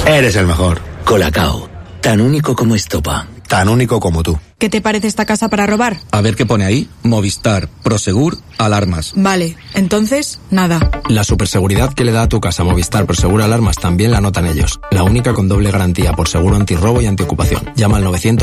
Eres el mejor. Colacao, tan único como Estopa. Tan único como tú. ¿Qué te parece esta casa para robar? A ver qué pone ahí. Movistar, Prosegur, alarmas. Vale, entonces, nada. La superseguridad que le da a tu casa Movistar, Prosegur, alarmas también la notan ellos. La única con doble garantía por seguro antirrobo y antiocupación. Llama al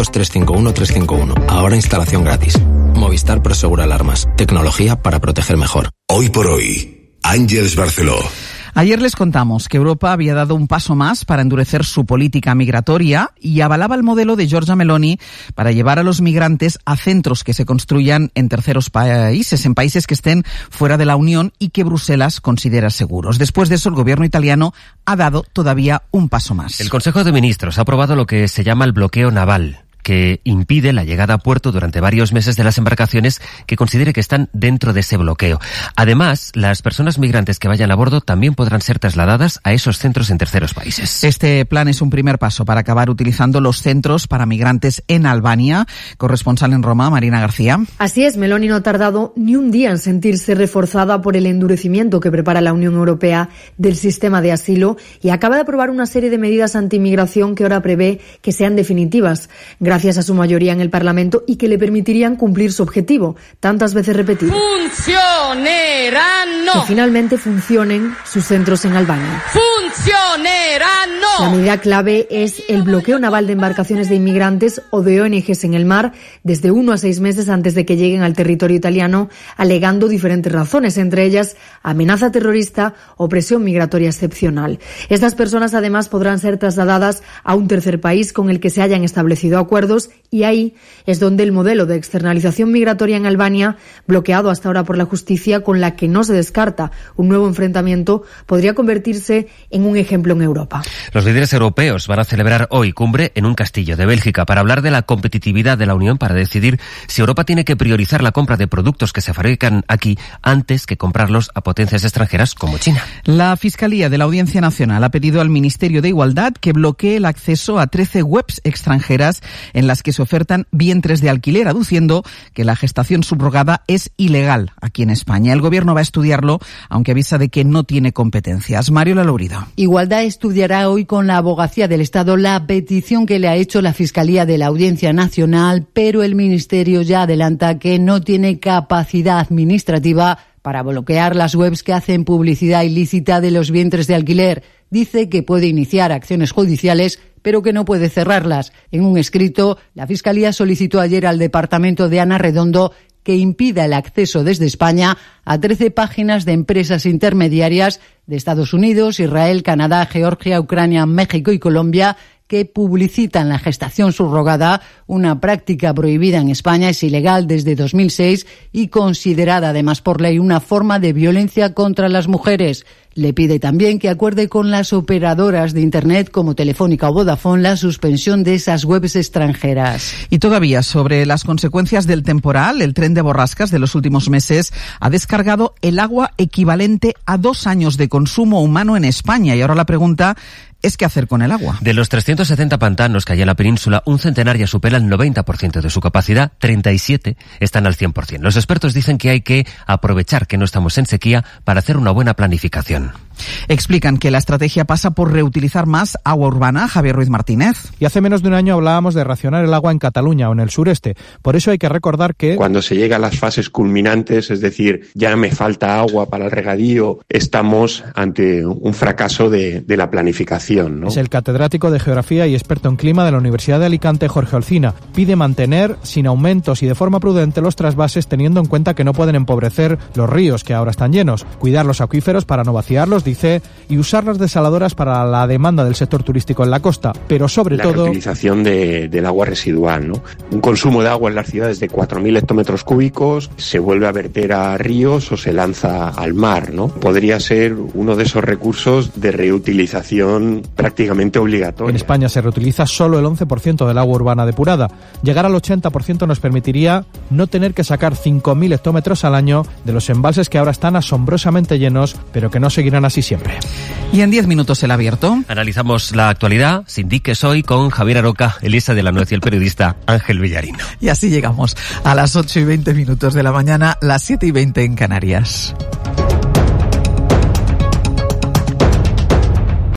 900-351-351. Ahora instalación gratis. Movistar, Prosegur, alarmas. Tecnología para proteger mejor. Hoy por hoy, Àngels Barceló. Ayer les contamos que Europa había dado un paso más para endurecer su política migratoria y avalaba el modelo de Giorgia Meloni para llevar a los migrantes a centros que se construyan en terceros países, en países que estén fuera de la Unión y que Bruselas considera seguros. Después de eso, el gobierno italiano ha dado todavía un paso más. El Consejo de Ministros ha aprobado lo que se llama el bloqueo naval, que impide la llegada a puerto durante varios meses de las embarcaciones que considere que están dentro de ese bloqueo. Además, las personas migrantes que vayan a bordo también podrán ser trasladadas a esos centros en terceros países. Este plan es un primer paso para acabar utilizando los centros para migrantes en Albania. Corresponsal en Roma, Marina García. Así es, Meloni no ha tardado ni un día en sentirse reforzada por el endurecimiento que prepara la Unión Europea del sistema de asilo y acaba de aprobar una serie de medidas antimigración que ahora prevé que sean definitivas, gracias a su mayoría en el Parlamento, y que le permitirían cumplir su objetivo, tantas veces repetido. ¡Funcioneranno! Que finalmente funcionen sus centros en Albania. ¡Funcioneranno! La medida clave es el bloqueo naval de embarcaciones de inmigrantes o de ONGs en el mar desde 1 a 6 meses antes de que lleguen al territorio italiano, alegando diferentes razones, entre ellas amenaza terrorista o presión migratoria excepcional. Estas personas además podrán ser trasladadas a un tercer país con el que se hayan establecido acuerdos, y ahí es donde el modelo de externalización migratoria en Albania, bloqueado hasta ahora por la justicia, con la que no se descarta un nuevo enfrentamiento, podría convertirse en un ejemplo en Europa. Los líderes europeos van a celebrar hoy cumbre en un castillo de Bélgica para hablar de la competitividad de la Unión, para decidir si Europa tiene que priorizar la compra de productos que se fabrican aquí antes que comprarlos a potencias extranjeras como China. La Fiscalía de la Audiencia Nacional ha pedido al Ministerio de Igualdad que bloquee el acceso a 13 webs extranjeras en las que se ofertan vientres de alquiler, aduciendo que la gestación subrogada es ilegal aquí en España. El Gobierno va a estudiarlo, aunque avisa de que no tiene competencias. Mario Lalourido. Igualdad estudiará hoy con la Abogacía del Estado la petición que le ha hecho la Fiscalía de la Audiencia Nacional, pero el Ministerio ya adelanta que no tiene capacidad administrativa para bloquear las webs que hacen publicidad ilícita de los vientres de alquiler. Dice que puede iniciar acciones judiciales, pero que no puede cerrarlas. En un escrito, la Fiscalía solicitó ayer al Departamento de Ana Redondo que impida el acceso desde España a 13 páginas de empresas intermediarias de Estados Unidos, Israel, Canadá, Georgia, Ucrania, México y Colombia, que publicitan la gestación subrogada, una práctica prohibida en España, es ilegal desde 2006 y considerada además por ley una forma de violencia contra las mujeres. Le pide también que acuerde con las operadoras de Internet como Telefónica o Vodafone la suspensión de esas webs extranjeras. Y todavía sobre las consecuencias del temporal, el tren de borrascas de los últimos meses ha descargado el agua equivalente a 2 años de consumo humano en España. Y ahora la pregunta es qué hacer con el agua. De los 370 pantanos que hay en la península, un centenar ya supera el 90% de su capacidad, 37 están al 100%. Los expertos dicen que hay que aprovechar que no estamos en sequía para hacer una buena planificación. Explican que la estrategia pasa por reutilizar más agua urbana. Javier Ruiz Martínez. Y hace menos de un año hablábamos de racionar el agua en Cataluña o en el sureste. Por eso hay que recordar que cuando se llega a las fases culminantes, es decir, ya me falta agua para el regadío, estamos ante un fracaso de la planificación, ¿no? Es el catedrático de Geografía y experto en clima de la Universidad de Alicante, Jorge Olcina. Pide mantener sin aumentos y de forma prudente los trasvases, teniendo en cuenta que no pueden empobrecer los ríos que ahora están llenos. Cuidar los acuíferos para no vaciarlos, dice, y usar las desaladoras para la demanda del sector turístico en la costa, pero sobre todo la utilización del agua residual, ¿no? Un consumo de agua en las ciudades de 4.000 hectómetros cúbicos se vuelve a verter a ríos o se lanza al mar, ¿no? Podría ser uno de esos recursos de reutilización prácticamente obligatoria. En España se reutiliza solo el 11% del agua urbana depurada. Llegar al 80% nos permitiría no tener que sacar 5.000 hectómetros al año de los embalses que ahora están asombrosamente llenos, pero que no seguirán así siempre. Y en 10 minutos el abierto. Analizamos la actualidad sin diques hoy con Javier Aroca, Elisa de la Nuez y el periodista Ángel Villarino. Y así llegamos a las 8:20 de la mañana, las 7:20 en Canarias.